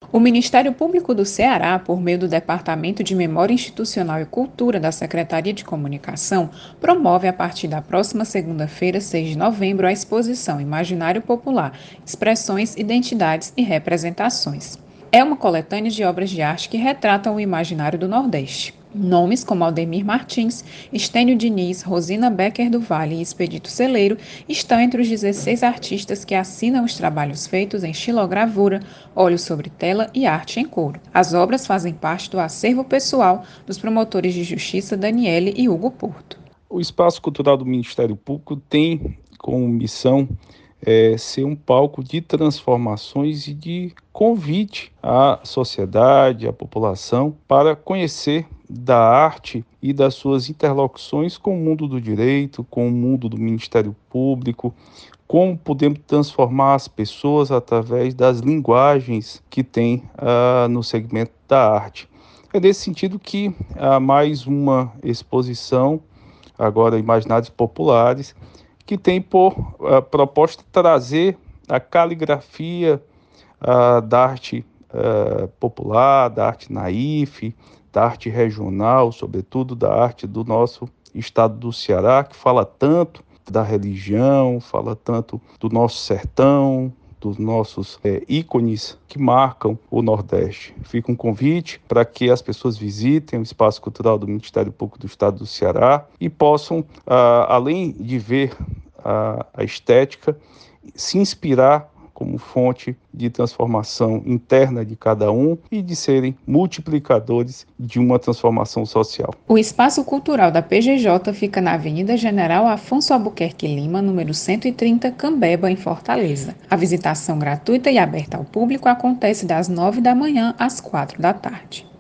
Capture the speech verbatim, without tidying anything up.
O Ministério Público do Ceará, por meio do Departamento de Memória Institucional e Cultura da Secretaria de Comunicação, promove a partir da próxima segunda-feira, seis de novembro, a exposição Imaginário Popular, Expressões, Identidades e Representações. É uma coletânea de obras de arte que retratam o imaginário do Nordeste. Nomes como Aldemir Martins, Estênio Diniz, Rosina Becker do Vale e Expedito Celeiro estão entre os dezesseis artistas que assinam os trabalhos feitos em xilogravura, óleo sobre tela e arte em couro. As obras fazem parte do acervo pessoal dos promotores de justiça Daniele e Hugo Porto. O Espaço Cultural do Ministério Público tem como missão é, ser um palco de transformações e de convite à sociedade, à população, para conhecer da arte e das suas interlocuções com o mundo do direito, com o mundo do Ministério Público, como podemos transformar as pessoas através das linguagens que tem ah, no segmento da arte. É nesse sentido que há mais uma exposição, agora Imaginários Populares, que tem por uh, proposta trazer a caligrafia uh, da arte uh, popular, da arte naif, da arte regional, sobretudo da arte do nosso estado do Ceará, que fala tanto da religião, fala tanto do nosso sertão, dos nossos é, ícones que marcam o Nordeste. Fica um convite para que as pessoas visitem o Espaço Cultural do Ministério Público do Estado do Ceará e possam, ah, além de ver a, a estética, se inspirar como fonte de transformação interna de cada um e de serem multiplicadores de uma transformação social. O Espaço Cultural da P G J fica na Avenida General Afonso Albuquerque Lima, número cento e trinta, Cambeba, em Fortaleza. A visitação gratuita e aberta ao público acontece das nove da manhã às quatro da tarde.